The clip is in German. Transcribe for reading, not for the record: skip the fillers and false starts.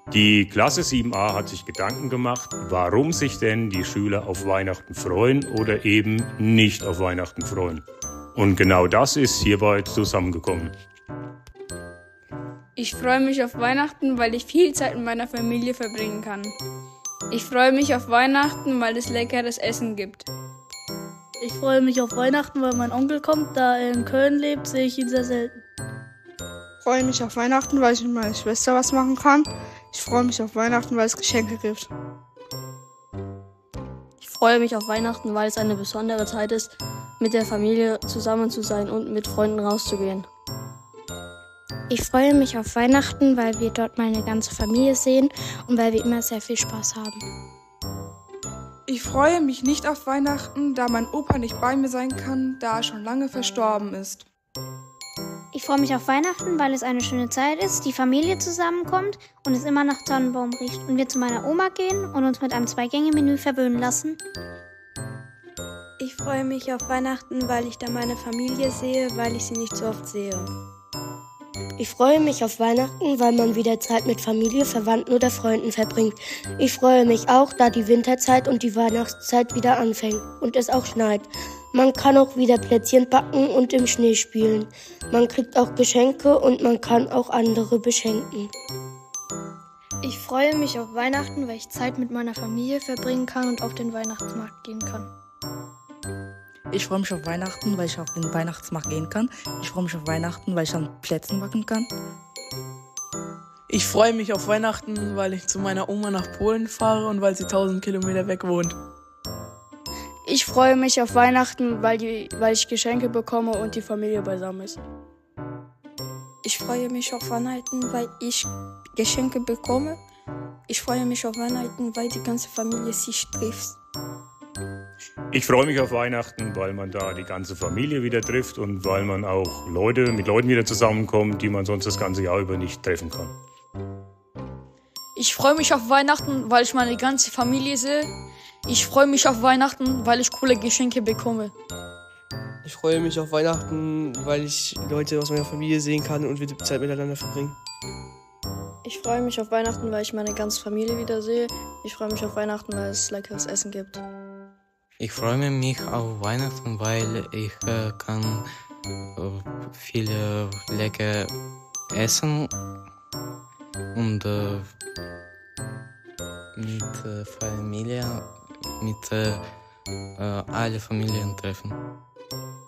Die Klasse 7a hat sich Gedanken gemacht, warum sich denn die Schüler auf Weihnachten freuen oder eben nicht auf Weihnachten freuen. Und genau das ist hierbei zusammengekommen. Ich freue mich auf Weihnachten, weil ich viel Zeit mit meiner Familie verbringen kann. Ich freue mich auf Weihnachten, weil es leckeres Essen gibt. Ich freue mich auf Weihnachten, weil mein Onkel kommt. Da er in Köln lebt, sehe ich ihn sehr selten. Ich freue mich auf Weihnachten, weil ich mit meiner Schwester was machen kann. Ich freue mich auf Weihnachten, weil es Geschenke gibt. Ich freue mich auf Weihnachten, weil es eine besondere Zeit ist, mit der Familie zusammen zu sein und mit Freunden rauszugehen. Ich freue mich auf Weihnachten, weil wir dort meine ganze Familie sehen und weil wir immer sehr viel Spaß haben. Ich freue mich nicht auf Weihnachten, da mein Opa nicht bei mir sein kann, da er schon lange verstorben ist. Ich freue mich auf Weihnachten, weil es eine schöne Zeit ist, die Familie zusammenkommt und es immer nach Tannenbaum riecht und wir zu meiner Oma gehen und uns mit einem 2-Gänge-Menü verwöhnen lassen. Ich freue mich auf Weihnachten, weil ich da meine Familie sehe, weil ich sie nicht so oft sehe. Ich freue mich auf Weihnachten, weil man wieder Zeit mit Familie, Verwandten oder Freunden verbringt. Ich freue mich auch, da die Winterzeit und die Weihnachtszeit wieder anfängt und es auch schneit. Man kann auch wieder Plätzchen backen und im Schnee spielen. Man kriegt auch Geschenke und man kann auch andere beschenken. Ich freue mich auf Weihnachten, weil ich Zeit mit meiner Familie verbringen kann und auf den Weihnachtsmarkt gehen kann. Ich freue mich auf Weihnachten, weil ich auf den Weihnachtsmarkt gehen kann. Ich freue mich auf Weihnachten, weil ich an Plätzchen backen kann. Ich freue mich auf Weihnachten, weil ich zu meiner Oma nach Polen fahre und weil sie 1000 Kilometer weg wohnt. Ich freue mich auf Weihnachten, weil ich Geschenke bekomme und die Familie beisammen ist. Ich freue mich auf Weihnachten, weil ich Geschenke bekomme. Ich freue mich auf Weihnachten, weil die ganze Familie sich trifft. Ich freue mich auf Weihnachten, weil man da die ganze Familie wieder trifft und weil man auch mit Leuten wieder zusammenkommt, die man sonst das ganze Jahr über nicht treffen kann. Ich freue mich auf Weihnachten, weil ich meine ganze Familie sehe. Ich freue mich auf Weihnachten, weil ich coole Geschenke bekomme. Ich freue mich auf Weihnachten, weil ich Leute aus meiner Familie sehen kann und wir Zeit miteinander verbringen. Ich freue mich auf Weihnachten, weil ich meine ganze Familie wieder sehe. Ich freue mich auf Weihnachten, weil es leckeres Essen gibt. Ich freue mich auf Weihnachten, weil ich kann viele lecker essen und mit Familie, mit alle Familien treffen.